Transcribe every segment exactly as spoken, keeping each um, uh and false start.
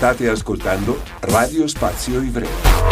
State ascoltando Radio Spazio Ivrea.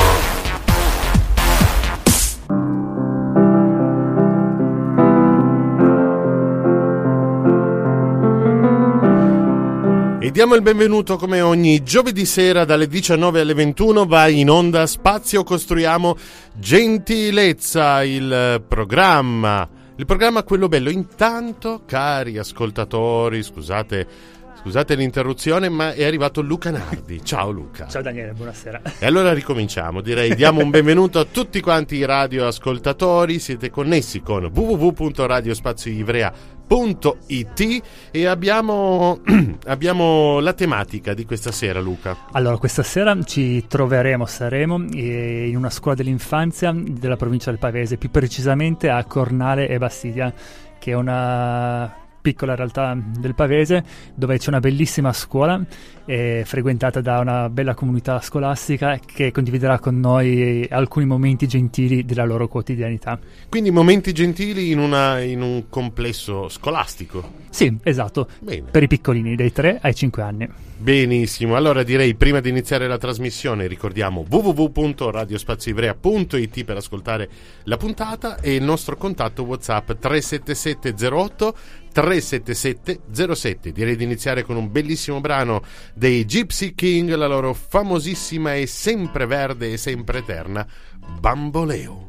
E diamo il benvenuto come ogni giovedì sera dalle diciannove alle ventuno, va in onda Spazio Costruiamo Gentilezza, il programma, il programma quello bello. Intanto, cari ascoltatori, scusate... Scusate l'interruzione, ma è arrivato Luca Nardi. Ciao Luca. Ciao Daniele, buonasera. E allora ricominciamo, direi, diamo un benvenuto a tutti quanti i radioascoltatori. Siete connessi con w w w punto radio spazio ivrea punto i t e abbiamo, abbiamo la tematica di questa sera, Luca. Allora, questa sera ci troveremo, saremo in una scuola dell'infanzia della provincia del Pavese, più precisamente a Cornale e Bastidia, che è una piccola realtà del Pavese, dove c'è una bellissima scuola eh, frequentata da una bella comunità scolastica che condividerà con noi alcuni momenti gentili della loro quotidianità. Quindi momenti gentili in, una, in un complesso scolastico. Sì, esatto. Bene. Per i piccolini dai tre ai cinque anni. Benissimo, allora direi, prima di iniziare la trasmissione, ricordiamo w w w punto radio spazio ivrea punto i t per ascoltare la puntata e il nostro contatto WhatsApp tre sette sette zero otto tre sette sette zero sette. Direi di iniziare con un bellissimo brano dei Gypsy King, la loro famosissima e sempre verde e sempre eterna Bamboleo.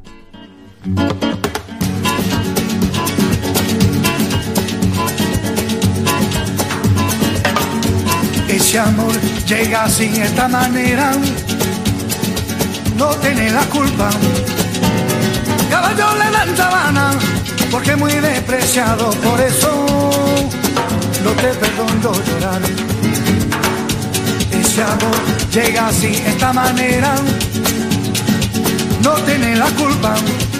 Ese amor llega así, esta manera, no tiene la culpa. Caballo le dan sabana, porque muy despreciado, por eso no te perdono llorar. Ese amor llega así, esta manera, no tiene la culpa.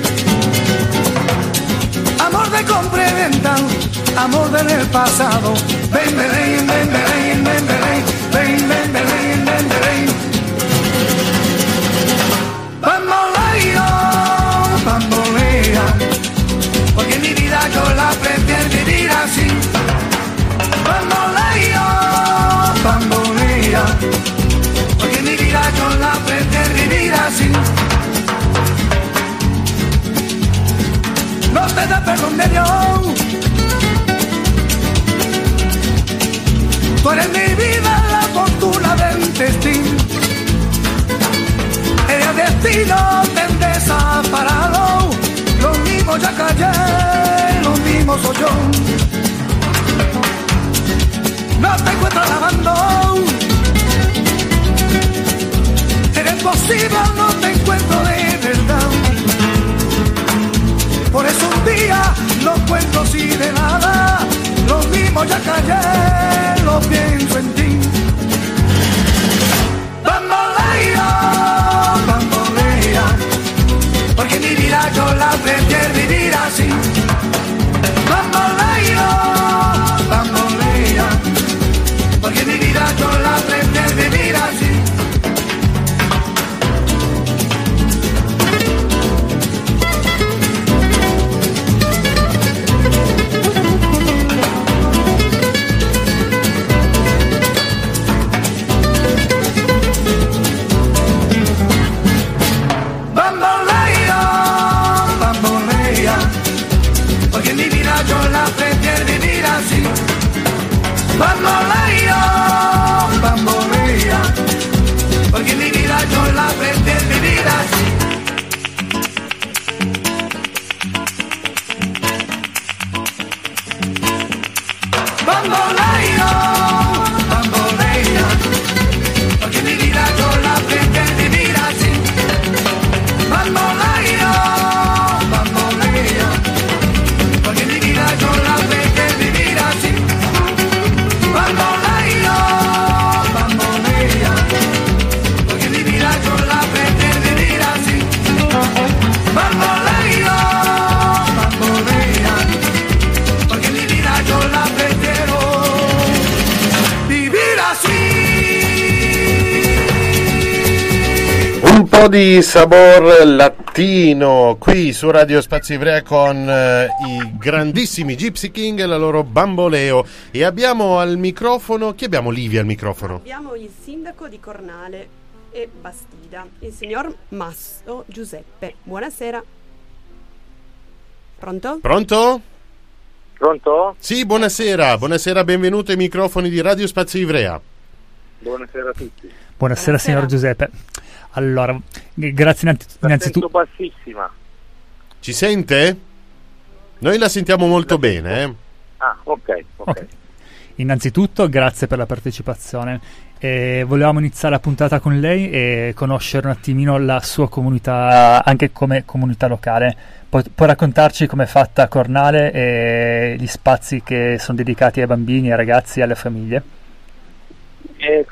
Amor de compra y venta, amor del pasado. Ven, ven, ven, ven, ven, ven, ven, ven, ven, ven, ven, ven. Bamboleo, bambolea, porque mi vida yo la prefiero vivir así. Bamboleo, bambolea, porque mi vida yo la prefiero vivir así. No te da perdón de Dios. Tú eres mi vida, la fortuna del destino. El destino te desaparado. Lo mismo ya callé, lo mismo soy yo. No te encuentro lavando. Eres posible, no te encuentro de verdad. Por eso un día lo cuento así de nada. Lo mismo ya callé, lo pienso en ti. Bambolea, bambolea, porque mi vida yo la prefiero vivir así. Bambolea, bambolea, porque mi vida yo la prefiero vivir así. Bamboleo, bambolea, porque mi vida yo la prefiero vivir así. Bamboleo, bambolea, porque mi vida yo la prefiero vivir así. Bamboleo, bambolea, porque mi vida yo la prefiero vivir así. Bamboleo, bambolea, porque mi vida yo la prefiero vivir así. Bamboleo, bambolea, porque mi vida yo la prefiero Un po' di sabor latino qui su Radio Spazio Ivrea con eh, i grandissimi Gypsy King e la loro Bamboleo. E abbiamo al microfono, chi abbiamo Livia al microfono? Abbiamo il sindaco di Cornale e Bastida, il signor Masso Giuseppe. Buonasera. Pronto? Pronto? Pronto? Sì, buonasera, buonasera, benvenuto ai microfoni di Radio Spazio Ivrea. Buonasera a tutti. Buonasera, Buonasera. signor Giuseppe. Allora, grazie innanzi- La innanzitutto. sento bassissima. Ci sente? Noi la sentiamo molto La sento. bene, eh? Ah, ok, ok. Ok. Innanzitutto, grazie per la partecipazione. Eh, volevamo iniziare la puntata con lei e conoscere un attimino la sua comunità, anche come comunità locale. Pu- può raccontarci com'è fatta Cornale e gli spazi che sono dedicati ai bambini, ai ragazzi e alle famiglie? Eh,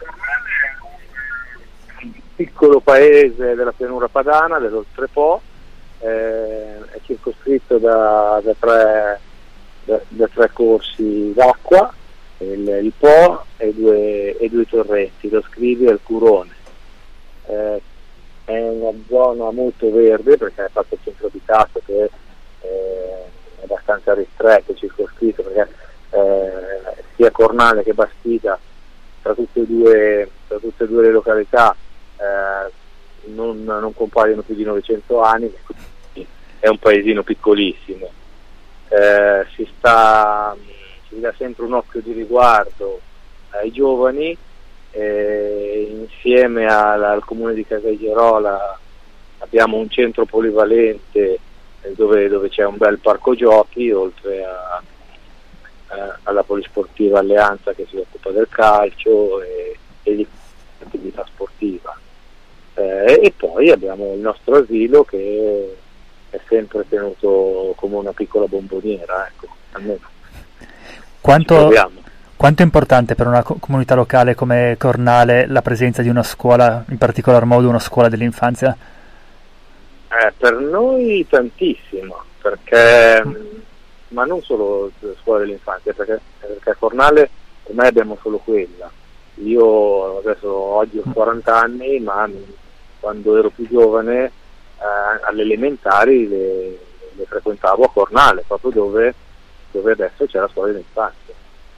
un piccolo paese della pianura padana, dell'Oltrepo, eh, è circoscritto da, da, tre, da, da tre corsi d'acqua, il, il Po e due, e due torrenti, lo Scrivio e il Curone. Eh, è una zona molto verde perché è fatto centro abitato che eh, è abbastanza ristretto, circoscritto, perché eh, sia Cornale che Bastida, tra tutte e due, tra tutte e due le località, eh, non, non compaiono più di novecento anni, quindi è un paesino piccolissimo. Eh, si sta si dà sempre un occhio di riguardo ai giovani, eh, insieme al, al comune di Casaigerola abbiamo un centro polivalente eh, dove, dove c'è un bel parco giochi, oltre a, a, alla polisportiva Alleanza che si occupa del calcio e, e di attività sportiva. Eh, e poi abbiamo il nostro asilo che è sempre tenuto come una piccola bomboniera, ecco, almeno. Quanto, quanto è importante per una co- comunità locale come Cornale la presenza di una scuola, in particolar modo una scuola dell'infanzia? Eh, per noi tantissimo, perché ma non solo la scuola dell'infanzia, perché, perché a Cornale ormai abbiamo solo quella. Io adesso oggi ho quaranta anni, ma quando ero più giovane eh, alle elementari le, le frequentavo a Cornale, proprio dove dove adesso c'è la scuola dell'infanzia.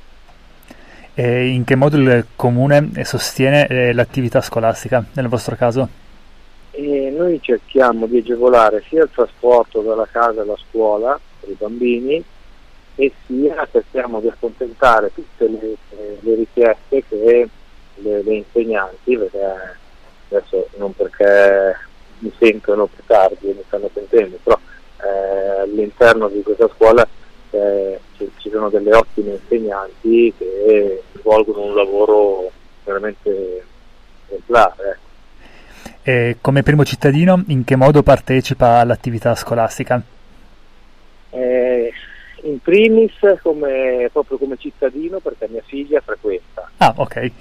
E in che modo il comune sostiene eh, l'attività scolastica nel vostro caso? E noi cerchiamo di agevolare sia il trasporto dalla casa alla scuola per i bambini e sia cerchiamo di accontentare tutte le, le richieste che le, le insegnanti, perché adesso non perché mi sentono più tardi e mi stanno sentendo, però eh, all'interno di questa scuola Eh, ci, ci sono delle ottime insegnanti che svolgono un lavoro veramente esemplare. E come primo cittadino, in che modo partecipa all'attività scolastica? Eh, in primis come, proprio come cittadino, perché mia figlia frequenta. Ah, ok.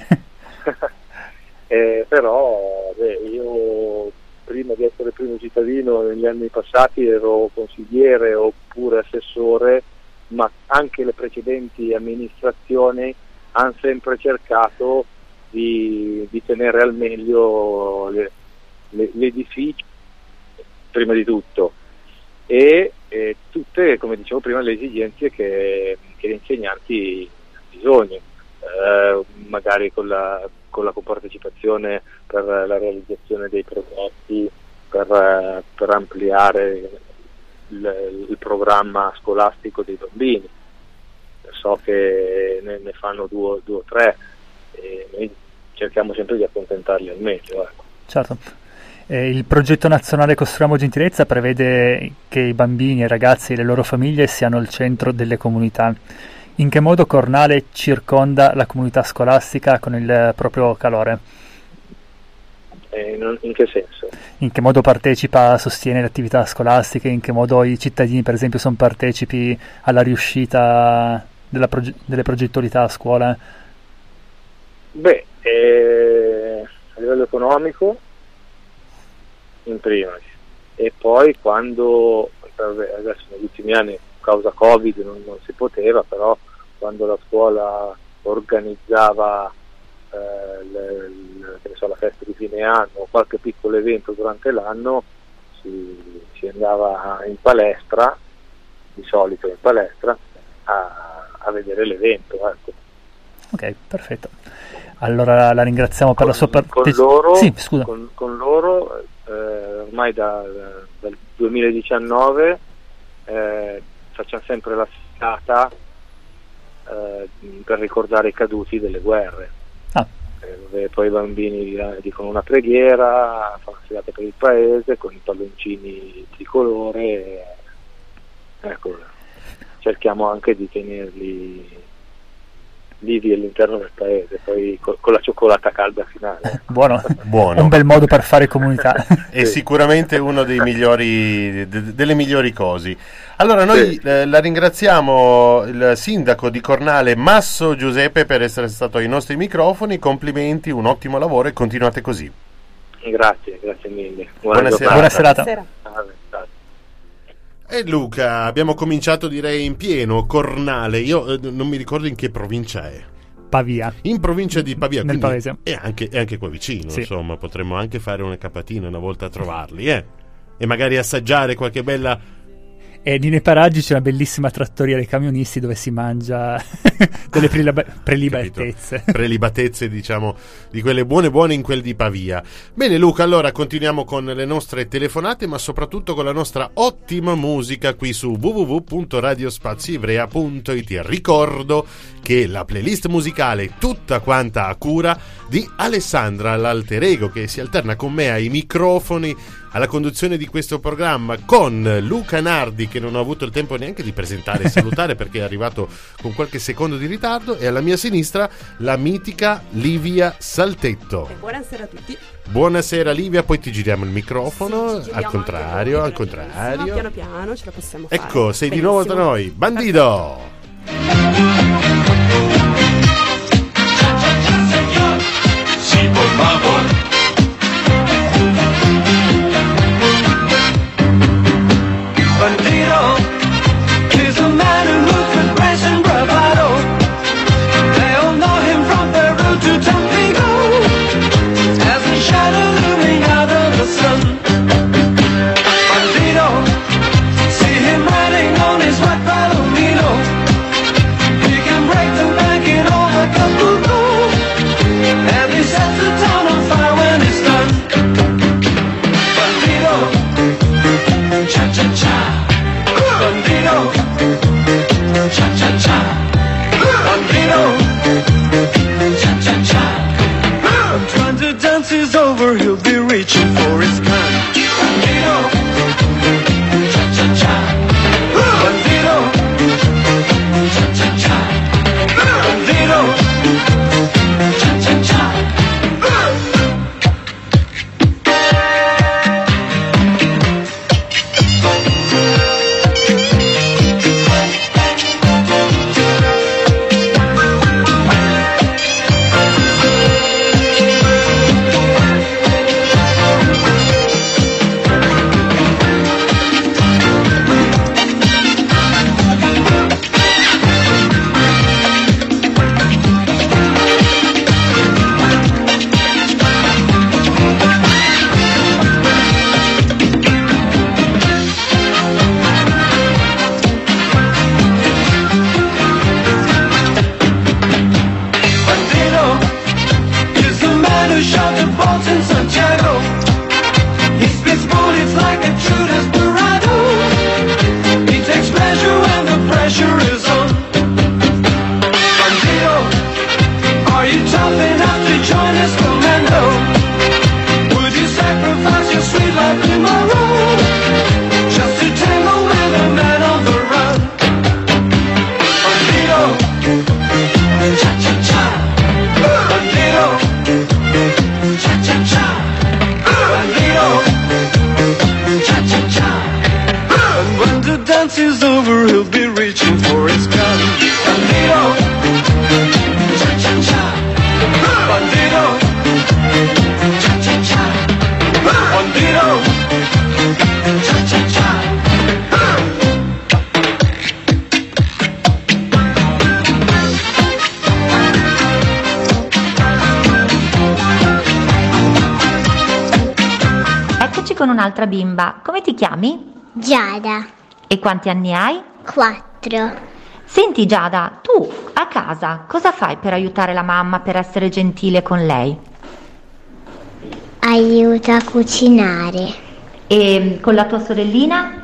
eh, però beh, io prima di essere primo cittadino negli anni passati ero consigliere oppure assessore, ma anche le precedenti amministrazioni hanno sempre cercato di, di tenere al meglio le, le, l'edificio prima di tutto e, e tutte, come dicevo prima, le esigenze che, che gli insegnanti hanno bisogno, eh, magari con la, con la compartecipazione per la realizzazione dei progetti, per, per ampliare Il, il programma scolastico dei bambini. So che ne, ne fanno due, due o tre e noi cerchiamo sempre di accontentarli al meglio. Ecco. Certo. Eh, il progetto nazionale Costruiamo Gentilezza prevede che i bambini, i ragazzi e le loro famiglie siano il centro delle comunità. In che modo Cornale circonda la comunità scolastica con il proprio calore? Eh, in, in che senso? In che modo partecipa, sostiene le attività scolastiche, in che modo i cittadini per esempio sono partecipi alla riuscita della proge- delle progettualità a scuola? Beh, eh, a livello economico in primis e poi quando adesso negli ultimi anni causa Covid non, non si poteva, però quando la scuola organizzava eh, le, le, so, la festa di fine anno, qualche piccolo evento durante l'anno, si, si andava in palestra, di solito in palestra, a, a vedere l'evento. Ecco. Ok, perfetto. Allora la ringraziamo per con, la sua partecipazione. Con loro, sì, scusa. Con, con loro eh, ormai da, da, dal duemiladiciannove eh, facciamo sempre la serata eh, per ricordare i caduti delle guerre. Ah. Eh, dove poi i bambini dicono una preghiera, fanno una serata per il paese con i palloncini tricolore. E, ecco, cerchiamo anche di tenerli vivi all'interno del paese, poi con, con la cioccolata calda finale. Buono. Buono. Un bel modo per fare comunità. È sicuramente uno dei migliori, de, delle migliori cose. Allora noi sì. eh, la ringraziamo il sindaco di Cornale Masso Giuseppe per essere stato ai nostri microfoni, complimenti, un ottimo lavoro e continuate così. Grazie, grazie mille. Buona, Buona serata. Buona serata. Buonasera. E Luca, abbiamo cominciato direi in pieno, Cornale, io eh, non mi ricordo in che provincia è. Pavia. In provincia di Pavia, nel quindi Pavese. È anche, è anche qua vicino, sì. Insomma, potremmo anche fare una capatina una volta a trovarli, eh? E magari assaggiare qualche bella... E lì nei paraggi c'è una bellissima trattoria dei camionisti dove si mangia delle prelib- prelibatezze. Prelibatezze, diciamo, di quelle buone buone in quel di Pavia. Bene Luca, allora continuiamo con le nostre telefonate, ma soprattutto con la nostra ottima musica qui su w w w punto radio spazio ivrea punto i t. Ricordo che la playlist musicale è tutta quanta a cura di Alessandra, l'alter ego, che si alterna con me ai microfoni, alla conduzione di questo programma, con Luca Nardi, che non ho avuto il tempo neanche di presentare e salutare perché è arrivato con qualche secondo di ritardo, e alla mia sinistra la mitica Livia Saltetto. E buonasera a tutti. Buonasera Livia, poi ti giriamo il microfono, sì, al contrario, noi, al contrario. Piano piano ce la possiamo fare. Ecco, sei Benissimo. di nuovo tra noi, Bandido! Sí, por favor. Bandido is a man who moves with grace and bravado. They all know him from Peru to Tampico, as a shadow looming out of the sun. Bandido, see him riding on his white Palomino. He can break con un'altra bimba. Come ti chiami? Giada, E quanti anni hai? quattro. Senti Giada, tu a casa cosa fai per aiutare la mamma, per essere gentile con lei? Aiuta a cucinare. E con la tua sorellina?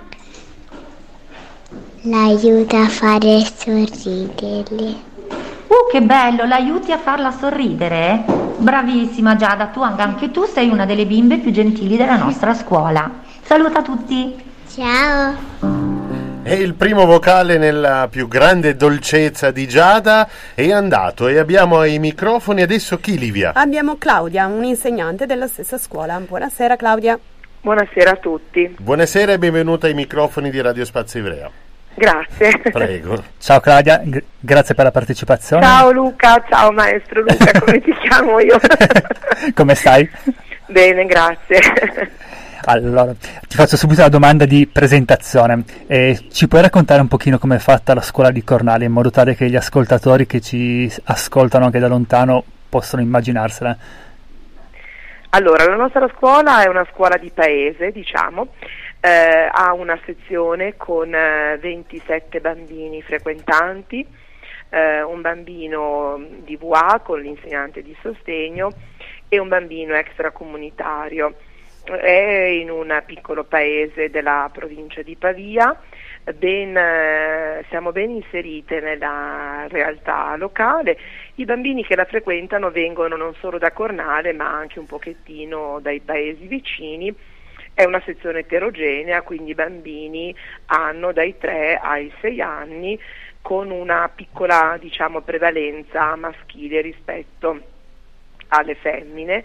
L'aiuta a fare sorriderli. Uh, che bello, l'aiuti a farla sorridere? Bravissima Giada, tu anche tu sei una delle bimbe più gentili della nostra scuola. Saluta tutti. Ciao. E il primo vocale nella più grande dolcezza di Giada è andato e abbiamo ai microfoni adesso chi, Livia? Abbiamo Claudia, un'insegnante della stessa scuola. Buonasera Claudia. Buonasera a tutti. Buonasera e benvenuta ai microfoni di Radio Spazio Ivrea. Grazie. Prego. Ciao Claudia, g- grazie per la partecipazione. Ciao Luca, ciao maestro Luca, come ti chiamo io? Come stai? Bene, grazie. Allora, ti faccio subito la domanda di presentazione. Eh, ci puoi raccontare un pochino come è fatta la scuola di Cornale, in modo tale che gli ascoltatori che ci ascoltano anche da lontano possano immaginarsela? Allora, la nostra scuola è una scuola di paese, diciamo, eh, ha una sezione con eh, ventisette bambini frequentanti, eh, un bambino di V A con l'insegnante di sostegno e un bambino extracomunitario. È in un piccolo paese della provincia di Pavia, ben, eh, siamo ben inserite nella realtà locale. I bambini che la frequentano vengono non solo da Cornale ma anche un pochettino dai paesi vicini. È una sezione eterogenea, quindi i bambini hanno dai tre ai sei anni con una piccola, diciamo, prevalenza maschile rispetto alle femmine.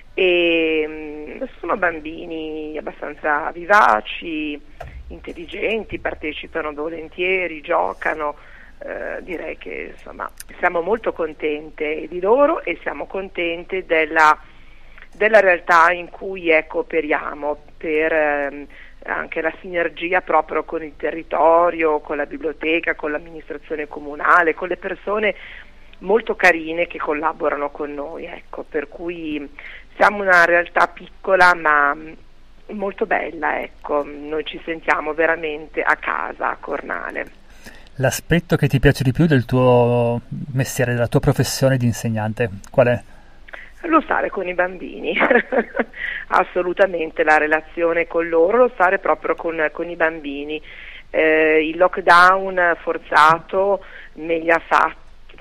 E mh, sono bambini abbastanza vivaci, intelligenti, partecipano volentieri, giocano, eh, direi che insomma siamo molto contente di loro e siamo contente della, della realtà in cui ecco, operiamo per ehm, anche la sinergia proprio con il territorio, con la biblioteca, con l'amministrazione comunale, con le persone molto carine che collaborano con noi, ecco, per cui siamo una realtà piccola ma molto bella, ecco, noi ci sentiamo veramente a casa a Cornale. L'aspetto che ti piace di più del tuo mestiere, della tua professione di insegnante, qual è? Lo stare con i bambini, assolutamente la relazione con loro, lo stare proprio con, con i bambini. Eh, il lockdown forzato me li ha fatti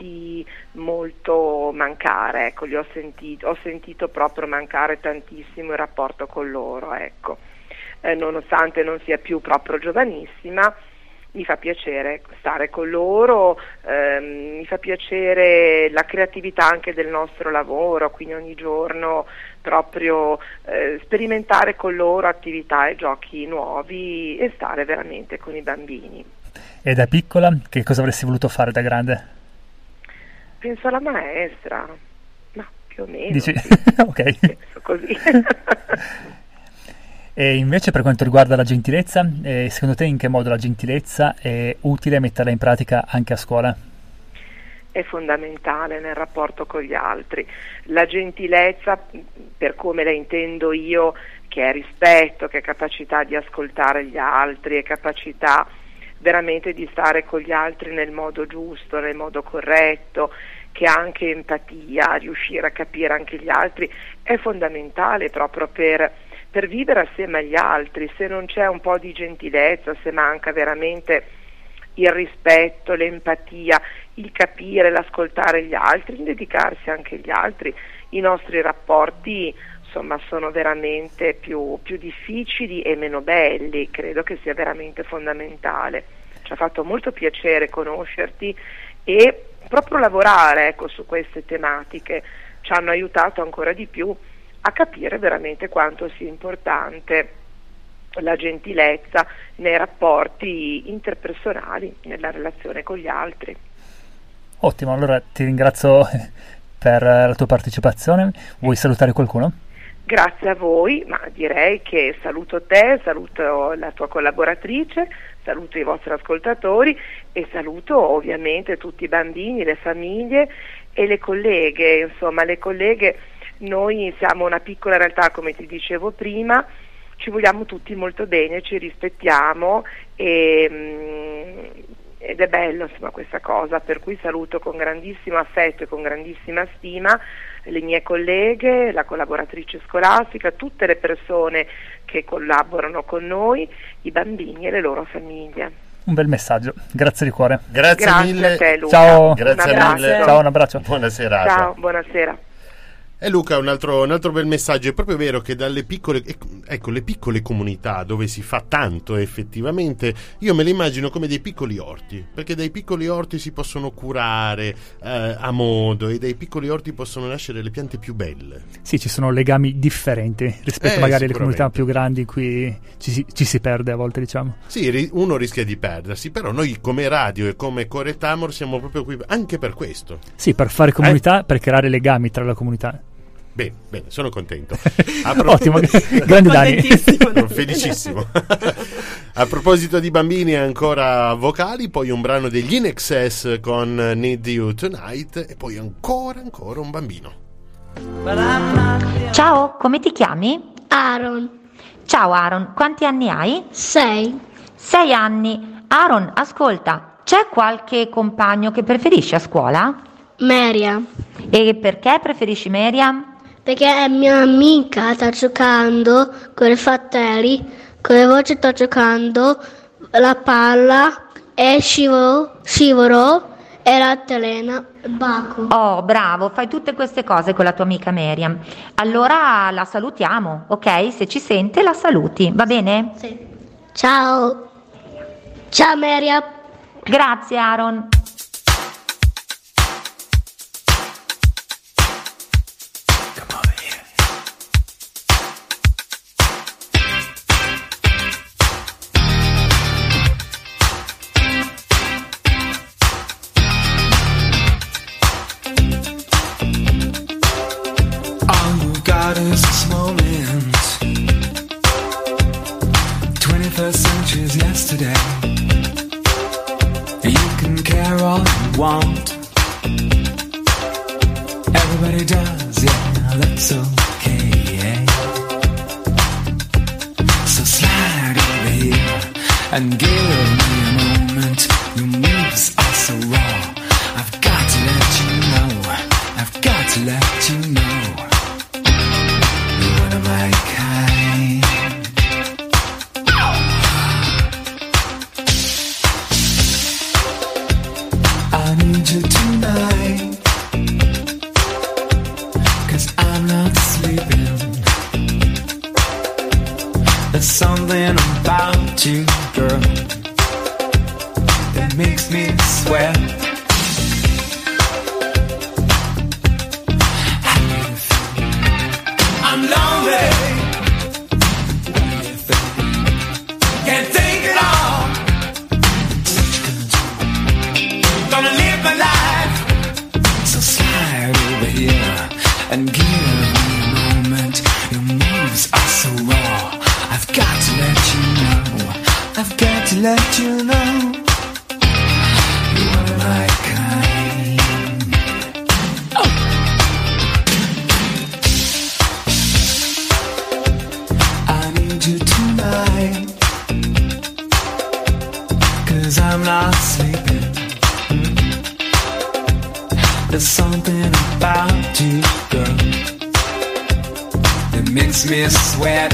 molto mancare, ecco, li ho sentito, ho sentito proprio mancare tantissimo il rapporto con loro, ecco. Eh, nonostante non sia più proprio giovanissima, mi fa piacere stare con loro, ehm, mi fa piacere la creatività anche del nostro lavoro, quindi ogni giorno proprio eh, sperimentare con loro attività e giochi nuovi e stare veramente con i bambini. E da piccola che cosa avresti voluto fare da grande? Penso alla maestra, ma più o meno. Dici? Sì. Ok. Penso così. E invece per quanto riguarda la gentilezza, eh, secondo te in che modo la gentilezza è utile metterla in pratica anche a scuola? È fondamentale nel rapporto con gli altri. La gentilezza, per come la intendo io, che è rispetto, che è capacità di ascoltare gli altri, è capacità veramente di stare con gli altri nel modo giusto, nel modo corretto, che ha anche empatia, riuscire a capire anche gli altri, è fondamentale proprio per, per vivere assieme agli altri. Se non c'è un po' di gentilezza, se manca veramente il rispetto, l'empatia, il capire, l'ascoltare gli altri, il dedicarsi anche agli altri, i nostri rapporti insomma sono veramente più, più difficili e meno belli. Credo che sia veramente fondamentale. Ci ha fatto molto piacere conoscerti e proprio lavorare ecco, su queste tematiche ci hanno aiutato ancora di più a capire veramente quanto sia importante la gentilezza nei rapporti interpersonali, nella relazione con gli altri. Ottimo, allora ti ringrazio per la tua partecipazione. Vuoi salutare qualcuno? Grazie a voi, ma direi che saluto te, saluto la tua collaboratrice, saluto i vostri ascoltatori e saluto ovviamente tutti i bambini, le famiglie e le colleghe. Insomma, le colleghe, noi siamo una piccola realtà, come ti dicevo prima, ci vogliamo tutti molto bene, ci rispettiamo e, mm, ed è bello insomma questa cosa, per cui saluto con grandissimo affetto e con grandissima stima le mie colleghe, la collaboratrice scolastica, tutte le persone che collaborano con noi, i bambini e le loro famiglie. Un bel messaggio, grazie di cuore. Grazie, Grazie mille. a te, Luca. Ciao. Grazie Un mille. abbraccio. Ciao, un abbraccio. Buona serata. Ciao, buonasera. E Luca, un altro, un altro bel messaggio. È proprio vero che dalle piccole, ecco, le piccole comunità dove si fa tanto effettivamente, io me le immagino come dei piccoli orti, perché dai piccoli orti si possono curare eh, a modo, e dai piccoli orti possono nascere le piante più belle. Sì, ci sono legami differenti rispetto Eh, magari alle comunità sicuramente. più grandi in cui ci si, ci si perde a volte, diciamo. Sì, ri- uno rischia di perdersi, però noi come radio e come Core Tamor siamo proprio qui anche per questo. Sì, per fare comunità, per creare legami tra la comunità. Bene, bene, sono contento. Ottimo, grande Dani. Contentissimo. Felicissimo. A proposito di bambini, ancora vocali, poi un brano degli In Excess con Need You Tonight e poi ancora, ancora un bambino. Ciao, come ti chiami? Aaron, Ciao Aaron, quanti anni hai? sei. Sei anni. Aaron, ascolta, c'è qualche compagno che preferisci a scuola? Miriam, E perché preferisci Miriam? perché è mia amica, sta giocando con i fratelli, con le voci sta giocando la palla e scivolo, scivolo e la telena, Baco. Oh, bravo, fai tutte queste cose con la tua amica Miriam. Allora la salutiamo, ok? Se ci sente la saluti, va bene? Sì. Ciao. Ciao Miriam. Grazie Aaron. All you've got is this moment. twenty-first century's yesterday. You can care all you want. Everybody does, yeah, that's okay. So slide over here and give me a moment. Your moves are so raw. I've got to let you know. I've got to let you know. You're one of my kind. I need you tonight, 'cause I'm not sleeping. There's something about you, girl, that makes me sweat. I'm lonely. Can't think it all. Gonna live my life. So slide over here and give me a moment. Your moves are so raw. I've got to let you know. I've got to let you know. You're my kind. Oh. I need you tonight, 'cause I'm not sleeping. There's something about you, girl, that makes me sweat.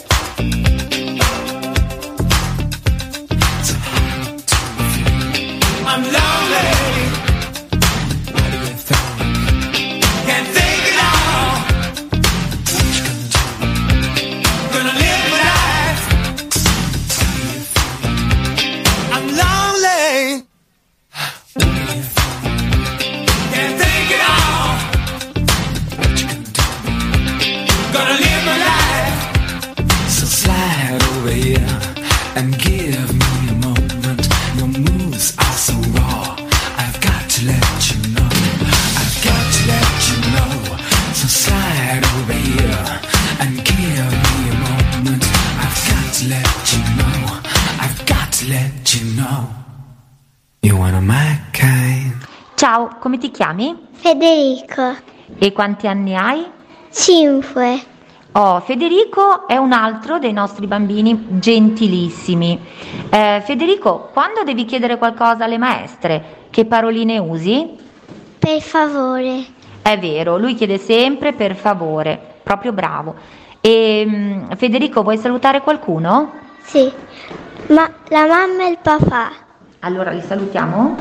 So hard to feel. I'm lonely. What do you think? Can't think it all. What you gonna do? Gonna live my life. How do you feel? I'm lonely. What do you think? Can't think it all. What you gonna do? Gonna live my life. So slide over here and give me a moment. Your moves are so raw. I've got to let you know. I've got to let you know. So slide over here and give me a moment. I've got to let you know. I've got to let you know. You're one of my kind. Ciao, come ti chiami? Federico. E quanti anni hai? Cinque. Oh, Federico è un altro dei nostri bambini gentilissimi. Eh, Federico, quando devi chiedere qualcosa alle maestre, che paroline usi? Per favore. È vero, lui chiede sempre per favore, proprio bravo. E mm, Federico, vuoi salutare qualcuno? Sì, ma la mamma e il papà. Allora li salutiamo?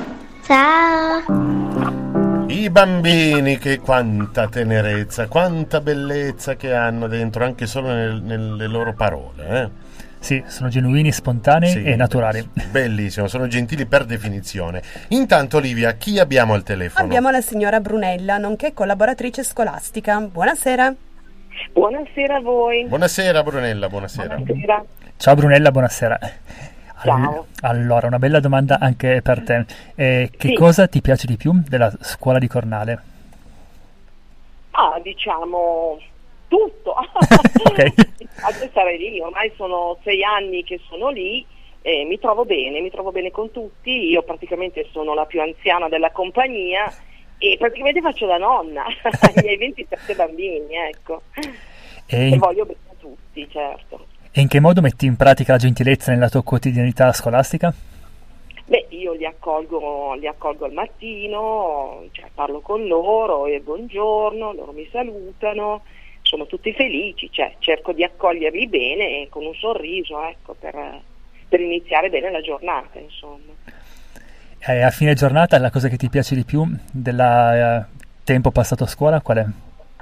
Ciao. I bambini, che quanta tenerezza, quanta bellezza che hanno dentro, anche solo nel- nelle loro parole. Eh? Sì, sono genuini, spontanei Sì, e naturali. Bellissimo, sono gentili per definizione. Intanto, Olivia, chi abbiamo al telefono? Abbiamo la signora Brunella, nonché collaboratrice scolastica. Buonasera. Buonasera a voi. Buonasera Brunella, buonasera. Buonasera. Ciao Brunella, buonasera. Ciao. Allora, una bella domanda anche per te. Eh, che Sì. cosa ti piace di più della scuola di Cornale? Ah, diciamo tutto. Ok. Adesso sarei lì, ormai sono sei anni che sono lì e mi trovo bene, mi trovo bene con tutti. Io praticamente sono la più anziana della compagnia e praticamente faccio da nonna ai miei ventisette bambini, ecco. E E in, voglio bene a tutti, certo. e in che modo metti in pratica la gentilezza nella tua quotidianità scolastica? Beh, io li accolgo, li accolgo al mattino, cioè parlo con loro e buongiorno, loro mi salutano, sono tutti felici, cioè cerco di accoglierli bene e con un sorriso, ecco, per, per iniziare bene la giornata, insomma. E a fine giornata la cosa che ti piace di più del eh, tempo passato a scuola qual è?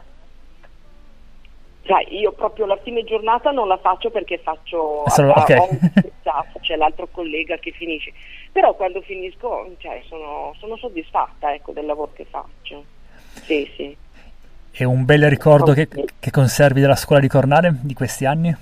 Sai, io proprio la fine giornata non la faccio perché faccio Solo- a- ok. ho un staff, c'è l'altro collega che finisce, però quando finisco, cioè, sono, sono soddisfatta, ecco, del lavoro che faccio. Sì, sì. È un bel ricordo che, che conservi della scuola di Cornale di questi anni?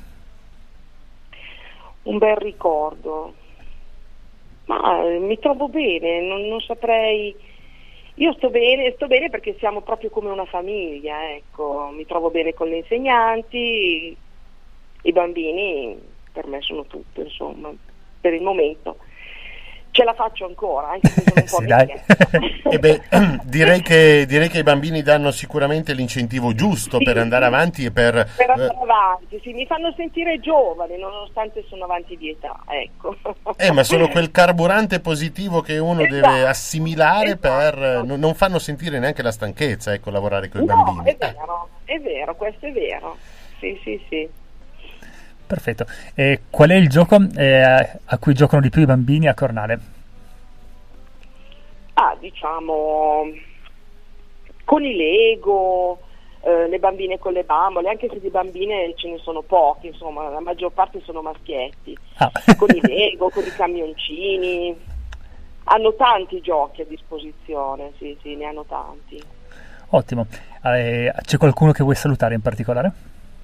Un bel ricordo, ma eh, mi trovo bene, non, non saprei, io sto bene, sto bene perché siamo proprio come una famiglia, ecco, mi trovo bene con gli insegnanti, i bambini per me sono tutto, insomma, per il momento. Ce la faccio ancora, anche se sono un po' Sì, dai. vecchia. E beh, direi che, direi che i bambini danno sicuramente l'incentivo giusto Sì, per andare sì. avanti e per... Per eh, andare avanti, sì, mi fanno sentire giovane nonostante sono avanti di età, ecco. Eh, ma sono quel carburante positivo che uno Esatto, deve assimilare esatto. per... non, non fanno sentire neanche la stanchezza, ecco, lavorare con i No, bambini. è vero, è vero, questo è vero. Sì, sì, sì. Perfetto. E qual è il gioco eh, a cui giocano di più i bambini a Cornale? Ah, diciamo con i Lego, eh, le bambine con le bambole, anche se di bambine ce ne sono pochi, insomma, la maggior parte sono maschietti. Ah. Con i Lego, con i camioncini. Hanno tanti giochi a disposizione, sì, sì, ne hanno tanti. Ottimo. Eh, c'è qualcuno che vuoi salutare in particolare?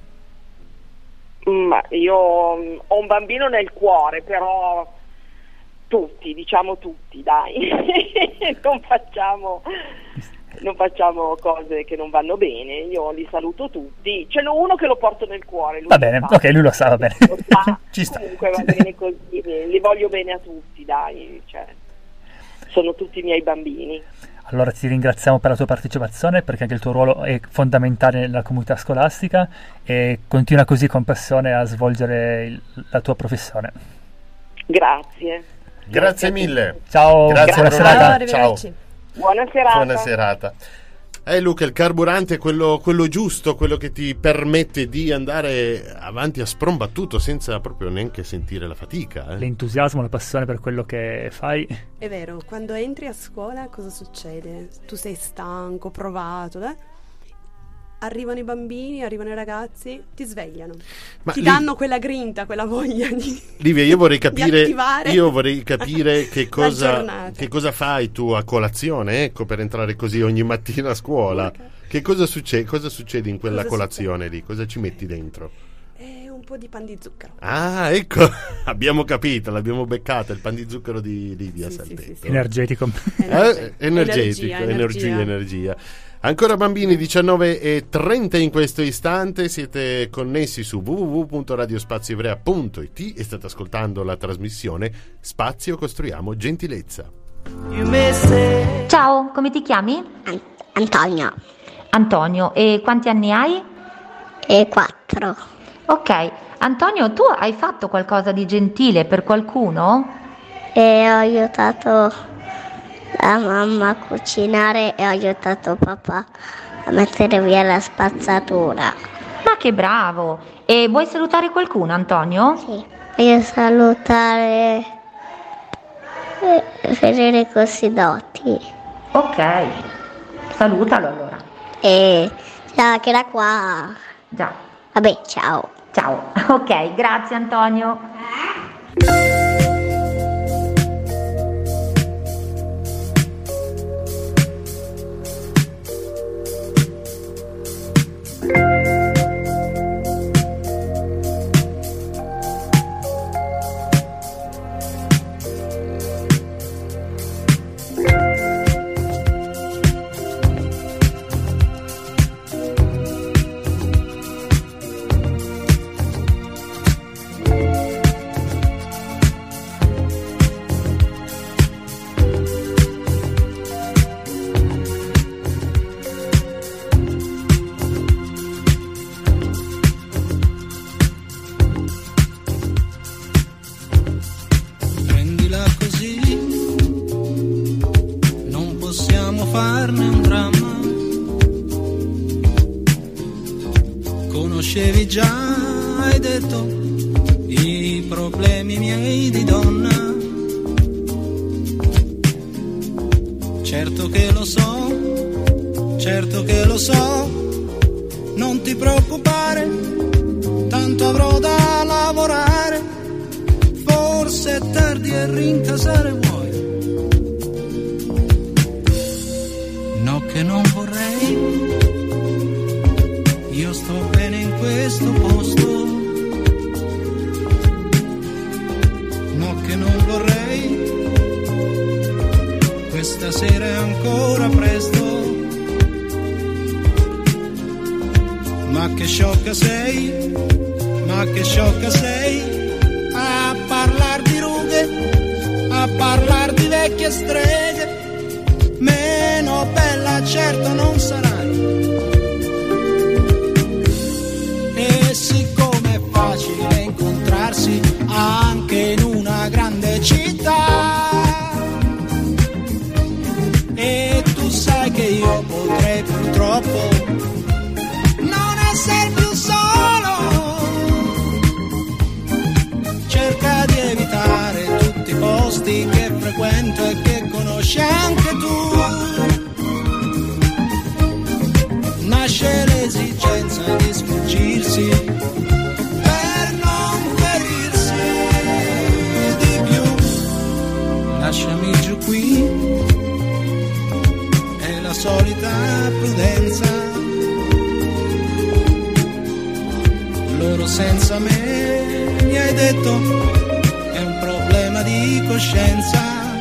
Ma io mm, ho un bambino nel cuore, però tutti, diciamo tutti, dai, non facciamo non facciamo cose che non vanno bene, io li saluto tutti, ce n'ho uno che lo porto nel cuore, lui Va lo bene, sa. ok, lui lo sa, va bene. Lo sa. Ci sta. Comunque va bene così, li voglio bene a tutti, dai, cioè, sono tutti i miei bambini. Allora ti ringraziamo per la tua partecipazione, perché anche il tuo ruolo è fondamentale nella comunità scolastica, e continua così con passione a svolgere il- la tua professione. Grazie. Grazie mille. Ciao, Grazie, buona Brunella. serata. Arrivederci. Buona serata. Buona serata. Eh Luca, il carburante è quello, quello giusto, quello che ti permette di andare avanti a sprombattuto senza proprio neanche sentire la fatica. Eh? L'entusiasmo, la passione per quello che fai. È vero, quando entri a scuola cosa succede? Tu sei stanco, provato, eh? Arrivano i bambini, arrivano i ragazzi, ti svegliano, Ma ti lì- danno quella grinta, quella voglia di... Livia, io vorrei di capire, attivare io vorrei capire che la cosa, giornata. che cosa fai tu a colazione, ecco, per entrare così ogni mattina a scuola. Che cosa succede, cosa succede in quella Cosa colazione lì? Cosa ci metti dentro? È un po' di pan di zucchero. Ah, ecco, abbiamo capito, l'abbiamo beccata, il pan di zucchero di Livia Sì, sì, Saltetto. sì, sì. Energetico. Eh, energetico, Energia, energia, energia. energia. Ancora bambini, diciannove e trenta in questo istante, siete connessi su w w w punto radiospazioivrea punto i t e state ascoltando la trasmissione Spazio Costruiamo Gentilezza. Ciao, come ti chiami? Antonio, Antonio, e quanti anni hai? e quattro. Ok, Antonio, tu hai fatto qualcosa di gentile per qualcuno? E ho aiutato la mamma a cucinare e ho aiutato papà a mettere via la spazzatura. Ma che bravo! E vuoi salutare qualcuno, Antonio? Sì, voglio salutare eh, Federico Sidotti. Ok, salutalo allora. E già che era qua. Già. Vabbè, ciao. Ciao. Ok, grazie Antonio. Prendila così, non possiamo farne un dramma. Conoscevi già, hai detto, i problemi miei di donna. Certo che lo so, certo che lo so, non ti preoccupare, tanto avrò da lavorare. Forse è tardi e rincasare vuoi. No che non vorrei, io sto bene in questo posto. No che non vorrei, questa sera è ancora presto. Ma che sciocca sei, ma che sciocca sei, a parlar di rughe, a parlar di vecchie streghe. Meno bella certo non sarai. E siccome è facile incontrarsi anche in una grande città, e tu sai che io potrei purtroppo non essere più solo. Cerca di evitare tutti i posti che frequento e che conosci anche tu. Nasce l'esigenza di sfuggirsi per non ferirsi di più. Lasciami giù qui, è la solita prudenza. Loro senza me, mi hai detto, è un problema di coscienza.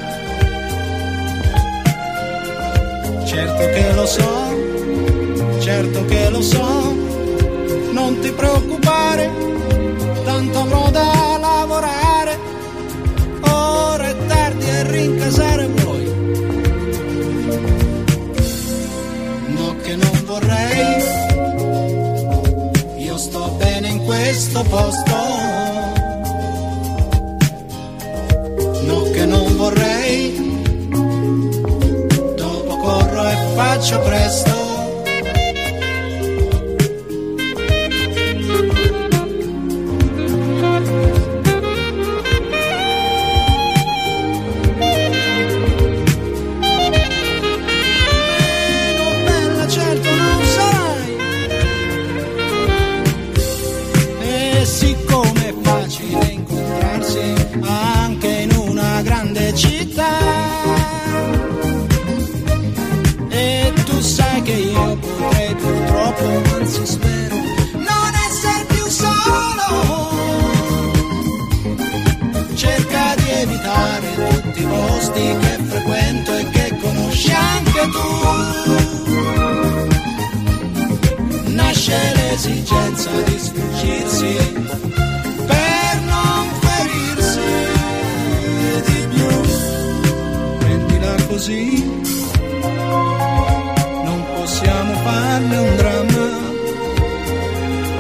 Certo che lo so, certo che lo so, non ti preoccupare, tanto avrò da lavorare. Ora è tardi e rincasare vuoi. No che non vorrei, io sto bene in questo posto. No che non vorrei, dopo corro e faccio presto. Che frequento e che conosci anche tu. Nasce l'esigenza di sfuggirsi per non ferirsi di più. Prendila così, non possiamo farne un dramma.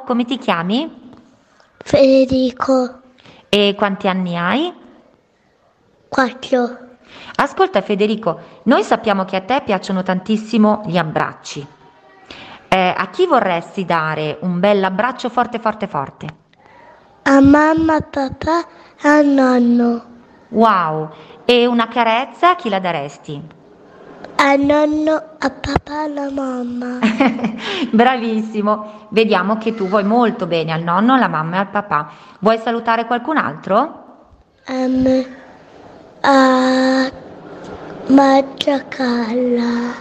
come ti chiami? Federico. E quanti anni hai? Quattro. Ascolta Federico, noi sappiamo che a te piacciono tantissimo gli abbracci. Eh, a chi vorresti dare un bel abbraccio forte forte forte? A mamma, a papà, a nonno. Wow, e una carezza a chi la daresti? A nonno, a papà, alla mamma. Bravissimo, vediamo che tu vuoi molto bene al nonno, alla mamma e al papà. Vuoi salutare qualcun altro? Um, a Magia Carla.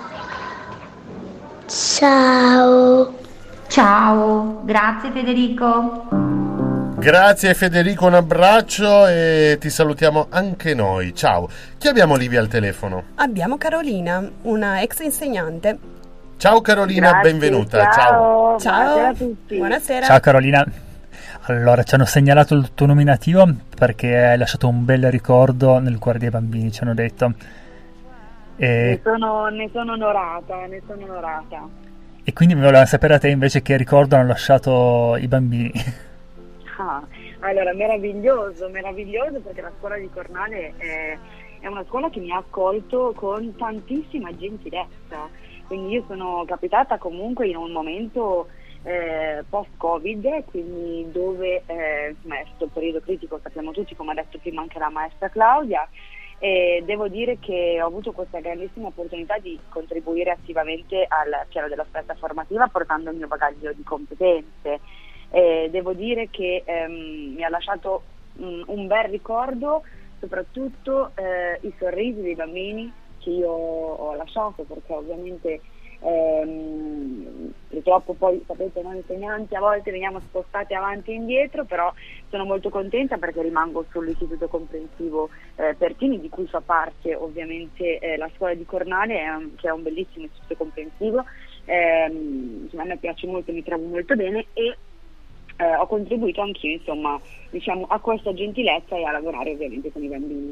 Ciao. Ciao, grazie Federico. Grazie Federico, un abbraccio e ti salutiamo anche noi. Ciao. Chi abbiamo Livia al telefono? Abbiamo Carolina, una ex insegnante. Ciao Carolina, Grazie, benvenuta. ciao. Ciao. Ciao. Buonasera a tutti. Buonasera. Ciao Carolina. Allora, ci hanno segnalato il tuo nominativo perché hai lasciato un bel ricordo nel cuore dei bambini, ci hanno detto. Ne E, sono, ne sono onorata, ne sono onorata. e quindi mi volevano sapere a te invece che ricordo hanno lasciato i bambini. Ah, allora, meraviglioso, meraviglioso perché la scuola di Cornale è, è una scuola che mi ha accolto con tantissima gentilezza, quindi io sono capitata comunque in un momento eh, post-Covid, quindi dove eh, insomma, è stato un periodo critico, sappiamo tutti, come ha detto prima anche la maestra Claudia, e devo dire che ho avuto questa grandissima opportunità di contribuire attivamente al piano dell'offerta formativa portando il mio bagaglio di competenze. Eh, devo dire che ehm, mi ha lasciato mh, un bel ricordo, soprattutto eh, i sorrisi dei bambini che io ho lasciato, perché ovviamente ehm, purtroppo poi sapete noi insegnanti a volte veniamo spostati avanti e indietro, però sono molto contenta perché rimango sull'istituto comprensivo eh, Pertini, di cui fa parte ovviamente eh, la scuola di Cornale, è un, che è un bellissimo istituto comprensivo, ehm, a me piace molto, mi trovo molto bene e Eh, ho contribuito anch'io insomma diciamo a questa gentilezza e a lavorare ovviamente con i bambini.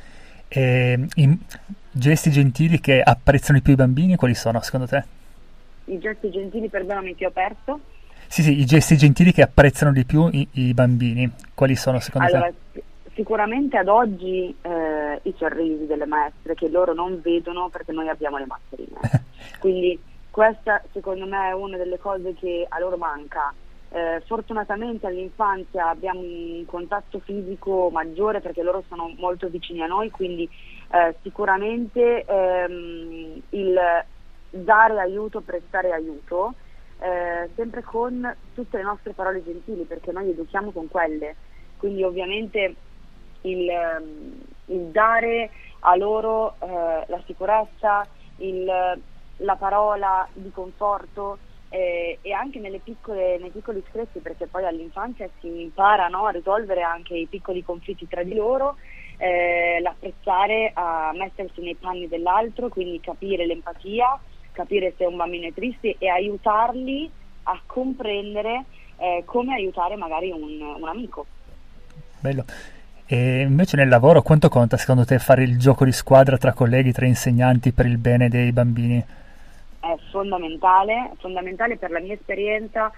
E i gesti gentili che apprezzano di più i bambini quali sono secondo te? I gesti gentili, perdonami, ti ho perso? Sì, sì, i gesti gentili che apprezzano di più i, i bambini quali sono secondo Allora, te? sicuramente ad oggi eh, i sorrisi delle maestre che loro non vedono perché noi abbiamo le mascherine, quindi questa secondo me è una delle cose che a loro manca. Eh, fortunatamente all'infanzia abbiamo un contatto fisico maggiore perché loro sono molto vicini a noi, quindi eh, sicuramente ehm, il dare aiuto, prestare aiuto, eh, sempre con tutte le nostre parole gentili, perché noi educhiamo con quelle, quindi ovviamente il, il dare a loro eh, la sicurezza, il, la parola di conforto. Eh, e anche nelle piccole, nei piccoli screzi, perché poi all'infanzia si impara, no, a risolvere anche i piccoli conflitti tra di loro, eh, l'apprezzare, a mettersi nei panni dell'altro, quindi capire l'empatia, capire se un bambino è triste e aiutarli a comprendere eh, come aiutare magari un, un amico. Bello. E invece nel lavoro quanto conta secondo te fare il gioco di squadra tra colleghi, tra insegnanti per il bene dei bambini? È fondamentale, fondamentale per la mia esperienza,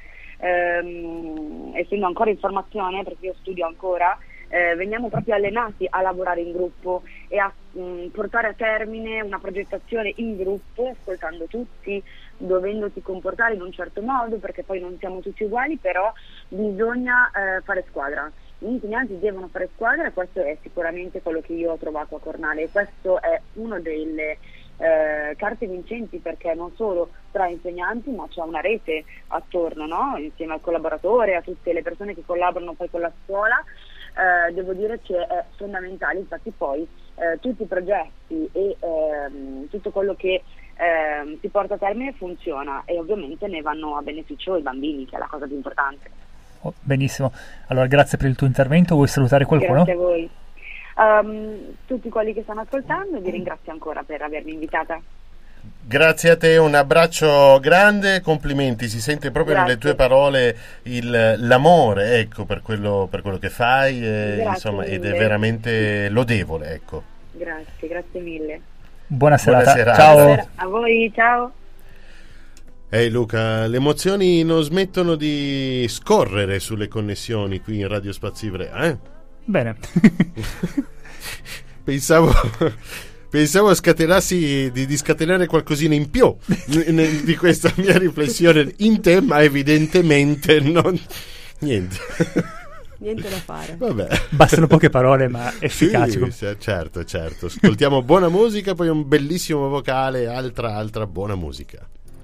ehm, essendo ancora in formazione, perché io studio ancora, eh, veniamo proprio allenati a lavorare in gruppo e a mh, portare a termine una progettazione in gruppo, ascoltando tutti, dovendoti comportare in un certo modo, perché poi non siamo tutti uguali, però bisogna eh, fare squadra. Gli insegnanti devono fare squadra e questo è sicuramente quello che io ho trovato a Cornale, e questo è uno delle Eh, carte vincenti, perché non solo tra insegnanti ma c'è una rete attorno, no? Insieme al collaboratore, a tutte le persone che collaborano poi con la scuola. Eh, devo dire che è fondamentale, infatti poi eh, tutti i progetti e ehm, tutto quello che ehm, si porta a termine funziona e ovviamente ne vanno a beneficio i bambini, che è la cosa più importante. Oh, benissimo, allora grazie per il tuo intervento. Vuoi salutare qualcuno? Grazie a voi. Um, tutti quelli che stanno ascoltando, vi ringrazio ancora per avermi invitata. Grazie a te, un abbraccio grande, complimenti, si sente proprio Grazie. nelle tue parole il, l'amore, ecco, per quello, per quello che fai, eh, Grazie insomma, ed è mille. veramente lodevole, ecco. Grazie, grazie mille. Buona serata. Buona serata. Ciao. Buonasera. A voi, ciao. Ehi Luca, le emozioni non smettono di scorrere sulle connessioni qui in Radio Spazio Ivrea, eh? Bene. Pensavo... Pensavo scatenassi di, di scatenare qualcosina in più n- n- di questa mia riflessione in te, ma evidentemente non... niente. Niente da fare. Vabbè. Bastano poche parole, ma efficaci. Sì, sì, certo, certo. Ascoltiamo buona musica, poi un bellissimo vocale, altra, altra buona musica.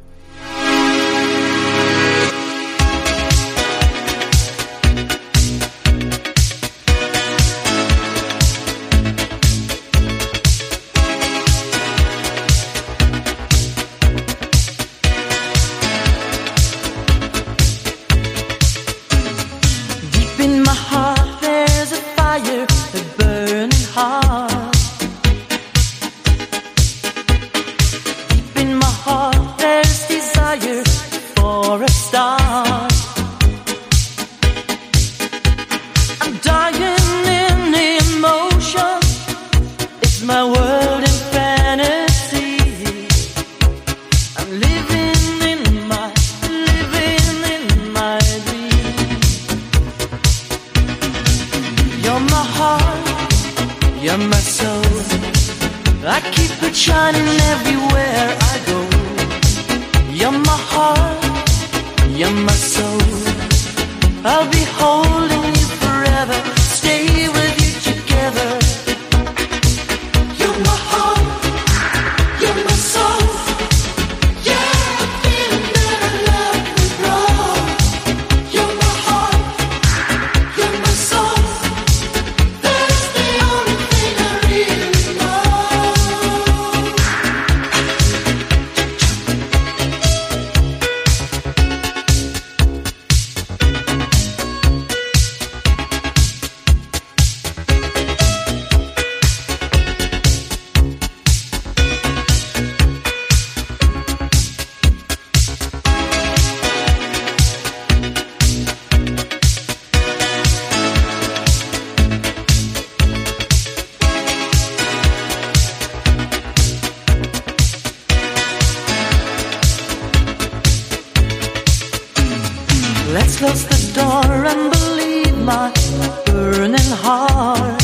Let's close the door and believe my burning heart.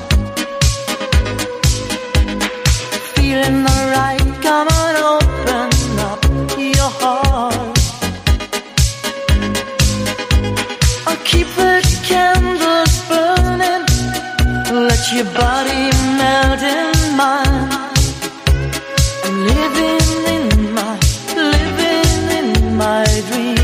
Feeling alright, come on, open up your heart. I'll keep the candles burning, let your body melt in mine. I'm living in my, living in my dreams.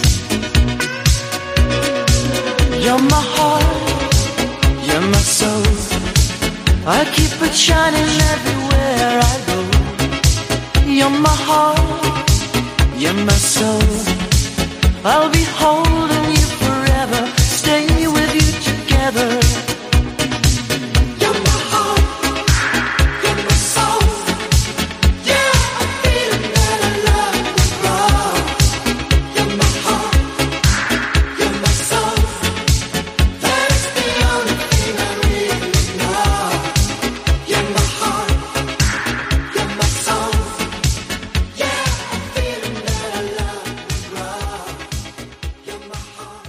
You're my heart, you're my soul. I keep it shining everywhere I go. You're my heart, you're my soul. I'll be holding you forever, stay with you together. You're my heart, you're my soul. Yeah, I'm feeling that I love will grow. You're my heart, you're my soul. That's the only thing I really know. You're my heart, you're my soul. Yeah, I'm feeling that I love will grow. You're my heart.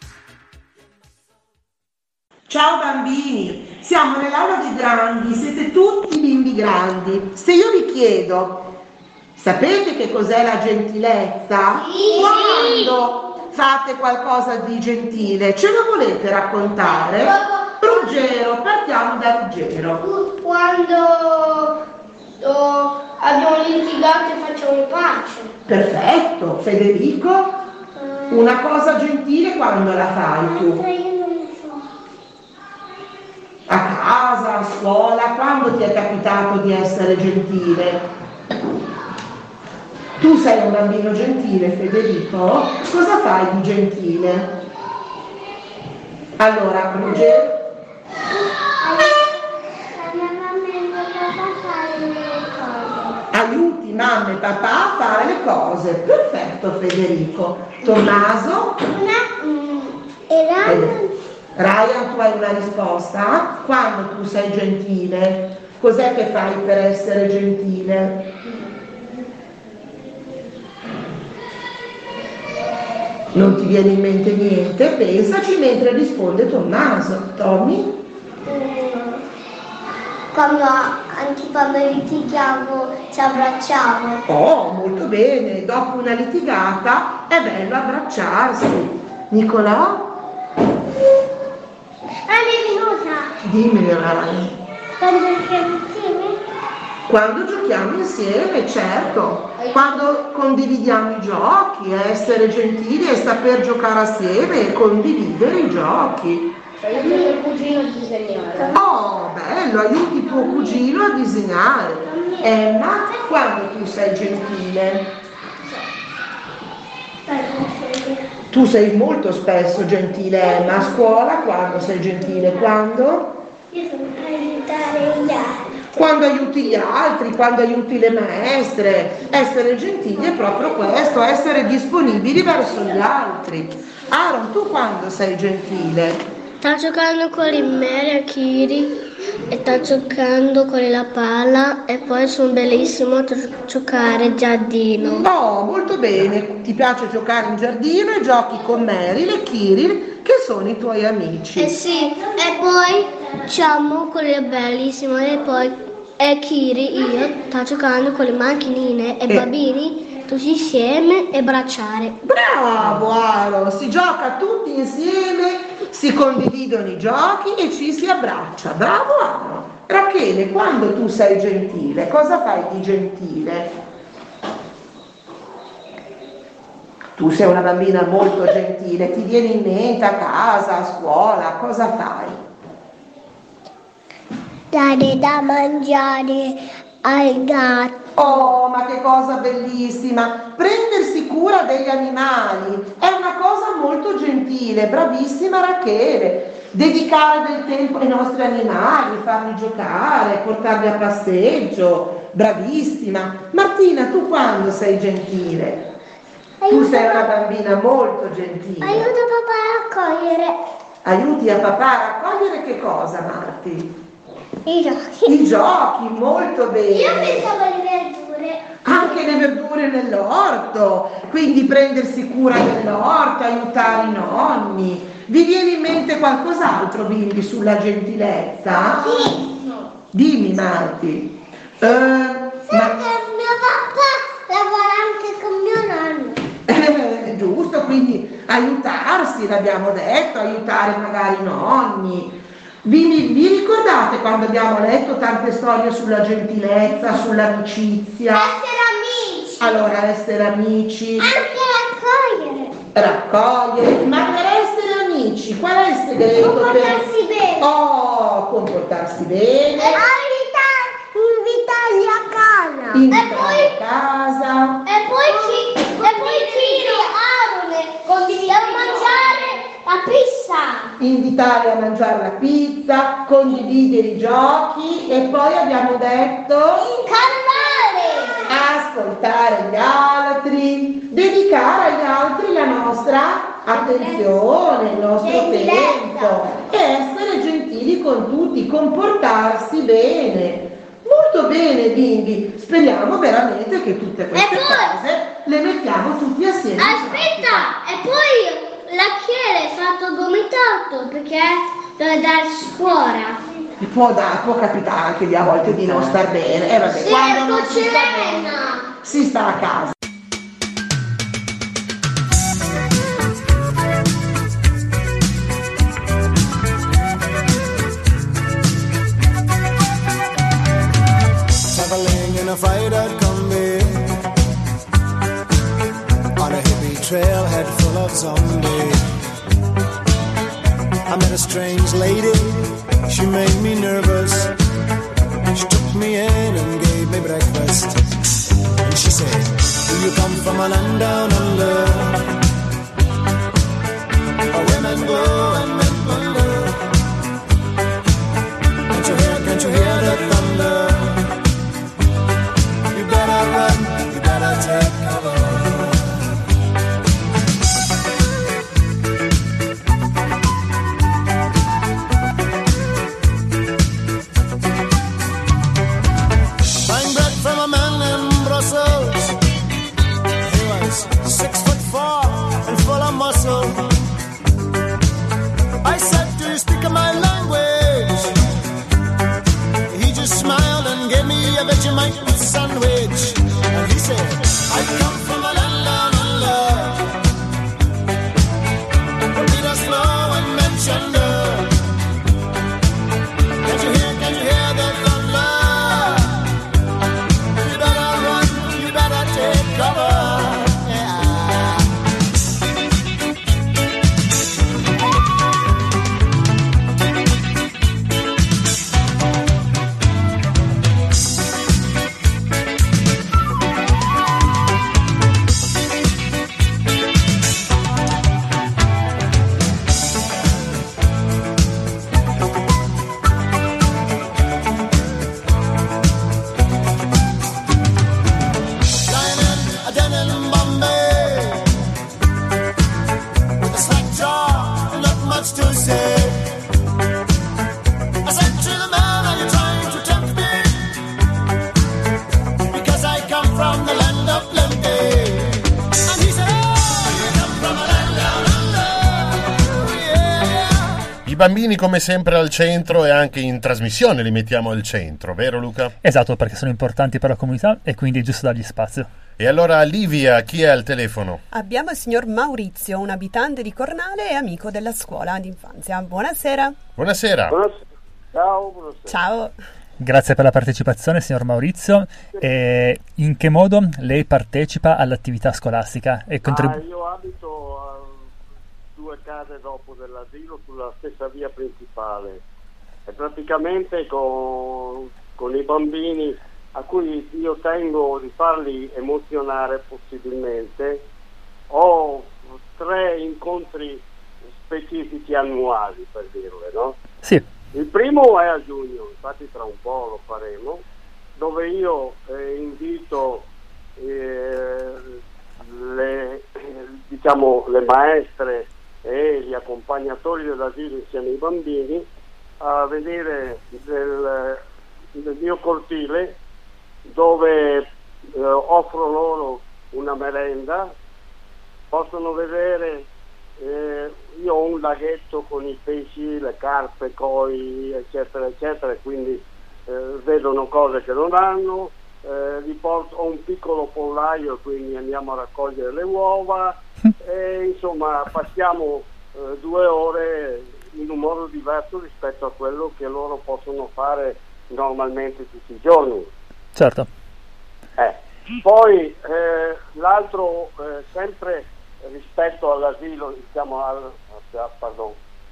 Ciao bambini, siamo nell'aula dei grandi, siete tutti bimbi grandi. Se io vi chiedo, sapete che cos'è la gentilezza? Sì. Quando fate qualcosa di gentile, ce lo volete raccontare? Ruggero, partiamo da Ruggero. Quando oh, abbiamo litigato e facciamo pace. Perfetto, Federico, una cosa gentile quando la fai tu? A casa, a scuola, quando ti è capitato di essere gentile? Tu sei un bambino gentile, Federico? Cosa fai di gentile? Allora, Ruggero? Aiuti mamma e papà a fare le cose. Perfetto, Federico. Tommaso? Era... Ryan, tu hai una risposta? Quando tu sei gentile, cos'è che fai per essere gentile? Non ti viene in mente niente? Pensaci mentre risponde Tommaso. Tommy? Quando anche quando litigavo ci abbracciavo. Oh, molto bene. Dopo una litigata è bello abbracciarsi. Nicolò? Ah, mi è venuta. Dimmi, Leonardo. Quando giochiamo insieme? Quando giochiamo insieme, certo. Quando condividiamo i giochi, essere gentili e saper giocare assieme e condividere i giochi. Aiuto mio cugino a disegnare. Oh, bello, aiuti tuo cugino a disegnare. Emma, quando tu sei gentile? Tu sei molto spesso gentile, Emma. A scuola quando sei gentile? Quando? Io sono per aiutare gli altri. Quando aiuti gli altri, quando aiuti le maestre. Essere gentili è proprio questo, essere disponibili verso gli altri. Aaron, tu quando sei gentile? Sta giocando con i Mary e Kiri e sta giocando con la palla e poi sono bellissimo a giocare in giardino. Oh, molto bene, ti piace giocare in giardino e giochi con Meryl e Kirill che sono i tuoi amici. Eh sì, e poi diciamo con le bellissime e poi e Kiri io sto giocando con le macchinine e Eh. bambini tutti insieme e bracciare. Bravo Aaron, si gioca tutti insieme, si condividono i giochi e ci si abbraccia. Bravo Aaron. Rachele, quando tu sei gentile, cosa fai di gentile? Tu sei una bambina molto gentile, ti viene in mente a casa, a scuola, cosa fai? Dare da mangiare ai gatti. Oh, ma che cosa bellissima! Prendersi cura degli animali è una cosa molto gentile, bravissima Rachele. Dedicare del tempo ai nostri animali, farli giocare, portarli a passeggio, bravissima. Martina, tu quando sei gentile? Tu sei una bambina molto gentile. Aiuta papà a raccogliere Aiuti a papà a raccogliere che cosa, Marti? i giochi. I giochi, molto bene. Io pensavo alle verdure. Anche le verdure nell'orto, quindi prendersi cura dell'orto, aiutare i nonni. Vi viene in mente qualcos'altro, bimbi, sulla gentilezza? Sì. Dimmi, Marti. Eh, Sai ma... che mio papà lavora anche con mio nonno. È giusto, quindi aiutarsi, l'abbiamo detto, aiutare magari i nonni. Vi, vi ricordate quando abbiamo letto tante storie sulla gentilezza, sull'amicizia? Essere amici. Allora, essere amici, Anche raccogliere. raccogliere, ma per essere amici, qual è il segreto? Comportarsi per... bene. Oh, comportarsi bene. E invitarli a casa. Invitarli e poi a casa. E poi chi e poi chi Aaron condividiamo a mangiare la pizza. Invitare a mangiare la pizza, condividere i giochi e poi abbiamo detto Incarnare. ascoltare gli altri, dedicare agli altri la nostra attenzione, il nostro Gentilezza. tempo e essere gentili con tutti, comportarsi bene. Molto bene bimbi, speriamo veramente che tutte queste E poi- cose le mettiamo tutti assieme. in Aspetta, e poi la chiere è fatto gomitato perché deve dare scuola. Ti può, da, può capitare anche di a volte di non star bene. Eh, vabbè, Sì, quando è non si sta bene, Serena. si sta a casa. Traveling in a freighter combi on a hippie trailhead full of zombies. I met a strange lady, she made me nervous. She took me in and gave me breakfast. And she said, do you come from a land down under? Where women go and men wonder. Can't you hear, can't you hear the thunder? You better run, you better take cover. Buying bread from a man in Brussels. He was six foot four and full of muscle. bambini come sempre al centro e anche in trasmissione li mettiamo al centro, vero Luca? Esatto, perché sono importanti per la comunità e quindi è giusto dargli spazio. E allora Livia, chi è al telefono? Abbiamo il signor Maurizio, un abitante di Cornale e amico della scuola d'infanzia. Buonasera. Buonasera. Buonasera. Ciao, buonasera. Ciao. Grazie per la partecipazione, signor Maurizio. E in che modo lei partecipa all'attività scolastica? E contrib- ah, io abito a due case dopo dell'asilo sulla stessa via principale e praticamente con, con i bambini a cui io tengo di farli emozionare possibilmente ho tre incontri specifici annuali, per dirle, no? Sì. Il primo è a giugno, infatti tra un po' lo faremo, dove io eh, invito eh, le, diciamo, le maestre e gli accompagnatori dell'asilo insieme ai bambini a venire nel, nel mio cortile, dove eh, offro loro una merenda, possono vedere. Eh, io ho un laghetto con i pesci, le carpe, koi, eccetera, eccetera, e quindi eh, vedono cose che non hanno. Eh, li porto, ho un piccolo pollaio, quindi andiamo a raccogliere le uova e insomma passiamo eh, due ore in un modo diverso rispetto a quello che loro possono fare normalmente tutti i giorni. Certo. Eh. Poi eh, l'altro eh, sempre rispetto all'asilo, diciamo al ah, pardon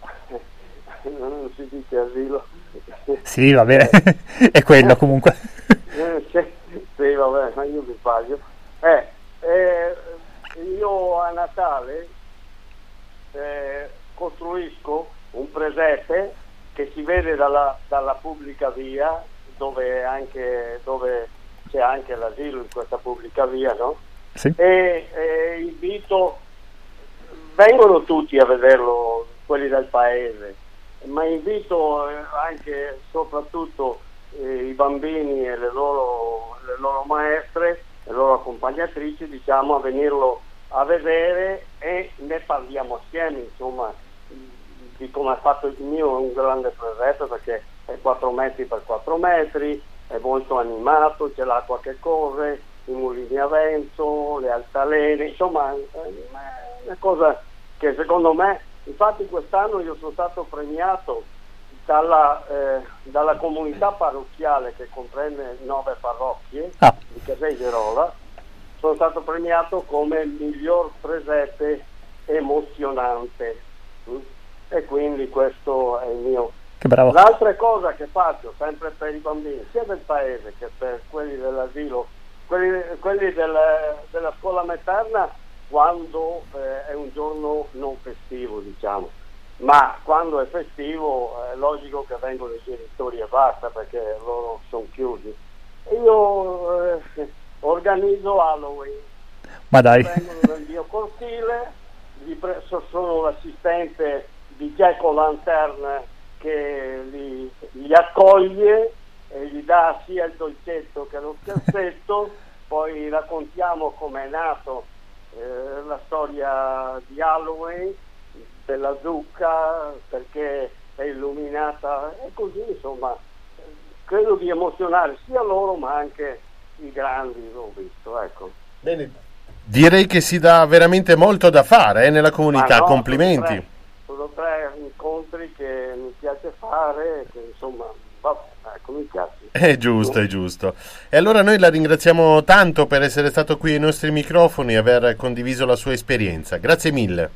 non si dice asilo. Sì, va bene, è quello comunque. eh, sì, sì, vabbè, ma io mi sbaglio. Eh, eh, io a Natale eh, costruisco un presepe che si vede dalla, dalla pubblica via, dove, anche, dove c'è anche l'asilo in questa pubblica via, no? Sì. E, e invito, vengono tutti a vederlo, quelli del paese, ma invito eh, anche soprattutto eh, i bambini e le loro, le loro maestre, le loro accompagnatrici, diciamo, a venirlo a vedere e ne parliamo assieme, insomma, di come ha fatto il mio. È un grande presepe perché è quattro metri per quattro metri, è molto animato, c'è l'acqua che corre, i mulini a vento, le altalene, insomma è una cosa che secondo me, infatti quest'anno io sono stato premiato dalla, eh, dalla comunità parrocchiale che comprende nove parrocchie ah. di Casei-Gerola, sono stato premiato come il miglior presepe emozionante mm? e quindi questo è il mio. Che bravo. L'altra cosa che faccio sempre per i bambini sia del paese che per quelli dell'asilo, quelli, quelli del, della scuola materna, quando eh, è un giorno non festivo, diciamo, ma quando è festivo è logico che vengono i genitori e basta, perché loro sono chiusi. E io eh, organizzo Halloween, ma dai, vengono nel mio cortile, gli pre- sono l'assistente di Jack O'Lantern che li, li accoglie e gli dà sia il dolcetto che lo scherzetto. Poi raccontiamo come è nato eh, la storia di Halloween, della zucca, perché è illuminata, e così insomma credo di emozionare sia loro ma anche i grandi, l'ho visto, ecco. Bene, direi che si dà veramente molto da fare eh, nella comunità. No, complimenti. Sono tre, sono tre incontri che mi piace fare, che insomma vabbè, ecco, mi piace. È giusto, è giusto. E allora noi la ringraziamo tanto per essere stato qui ai nostri microfoni e aver condiviso la sua esperienza. Grazie mille.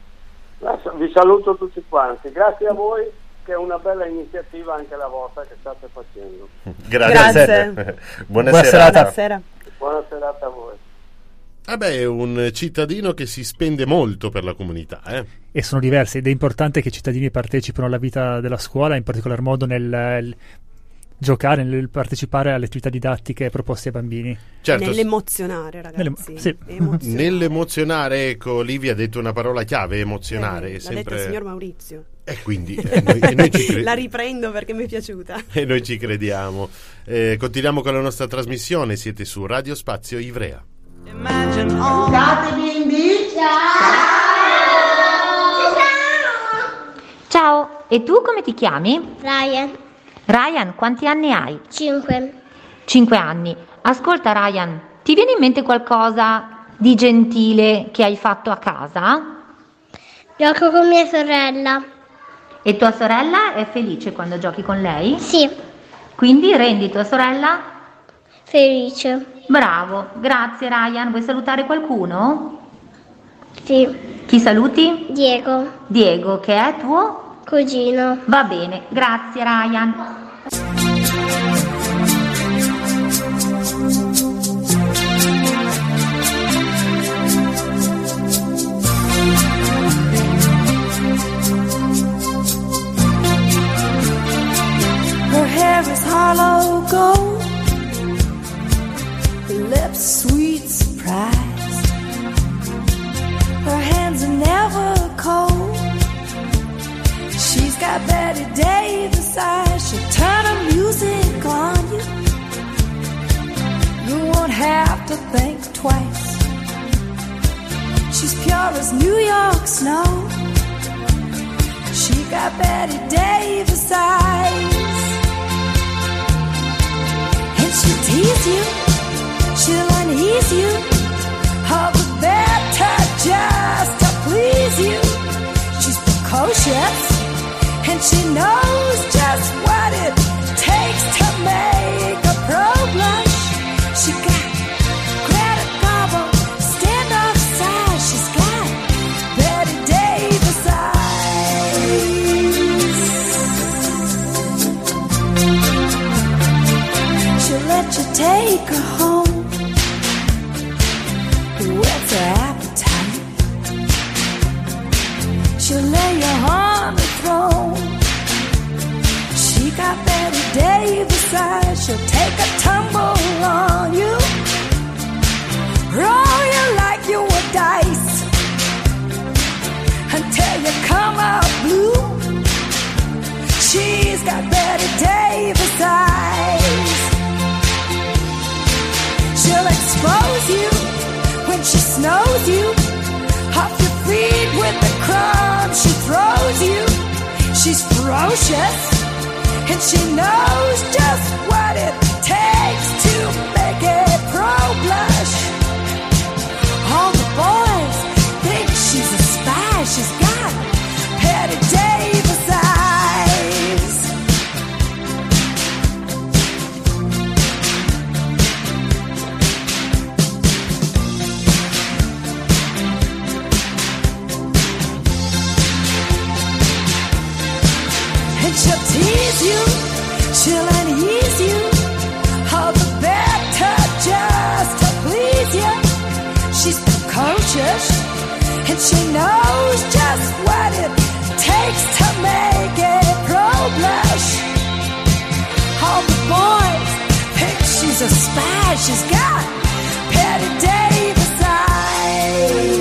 Vi saluto tutti quanti, grazie a voi, che è una bella iniziativa anche la vostra che state facendo. Grazie. Grazie. Buona, Buona serata. Buonasera. Buona serata a voi. Vabbè, è un cittadino che si spende molto per la comunità, eh? E sono diversi ed è importante che i cittadini partecipino alla vita della scuola, in particolar modo nel, nel giocare, nel partecipare alle attività didattiche proposte ai bambini. Certo. Nell'emozionare, ragazzi. Nell'em- sì. Emozionare. Nell'emozionare, ecco, Livia ha detto una parola chiave, emozionare. Eh, è l'ha sempre... detto il signor Maurizio. E quindi e noi, e noi ci cre- La riprendo perché mi è piaciuta. E noi ci crediamo. Eh, continuiamo con la nostra trasmissione, siete su Radio Spazio Ivrea. Scusate bimbi. Ciao. E tu come ti chiami? Ryan, Ryan, quanti anni hai? cinque. Cinque anni. Ascolta Ryan, ti viene in mente qualcosa di gentile che hai fatto a casa? Gioco con mia sorella. E tua sorella è felice quando giochi con lei? Sì. Quindi rendi tua sorella felice. Bravo, grazie Ryan. Vuoi salutare qualcuno? Sì. Chi saluti? Diego. Diego, che è tuo? Cugino. Va bene, grazie Ryan. Her hair is hollow gold, her lips sweet surprise. Her hands are never cold. She's got Betty Davis eyes. She'll turn her music on you. You won't have to think twice. She's pure as New York snow. She got Betty Davis eyes. And she'll tease you, she'll unease you, all the better just to please you. She's precocious, and she knows just what it takes to make a pro blush. She got Greta Garbo, stand off side. She's got Betty Davis eyes. She'll let you take her home, whet's her appetite. She'll lay you on the throne. She got Betty Davis eyes. She'll take a tumble on you, roll you like you were dice, until you come out blue. She's got Betty Davis eyes. She'll expose you when she snows you, off your feet with the crumbs she throws you. She's ferocious, and she knows just what it takes to make a pro blush. All the boys think she's a spy. She's got Betty Davis eyes. And she'll tease you, she'll unease you, all the better just to please you. She's precocious, and she knows just what it takes to make a pro blush. All the boys think she's a spy. She's got Betty Davis eyes.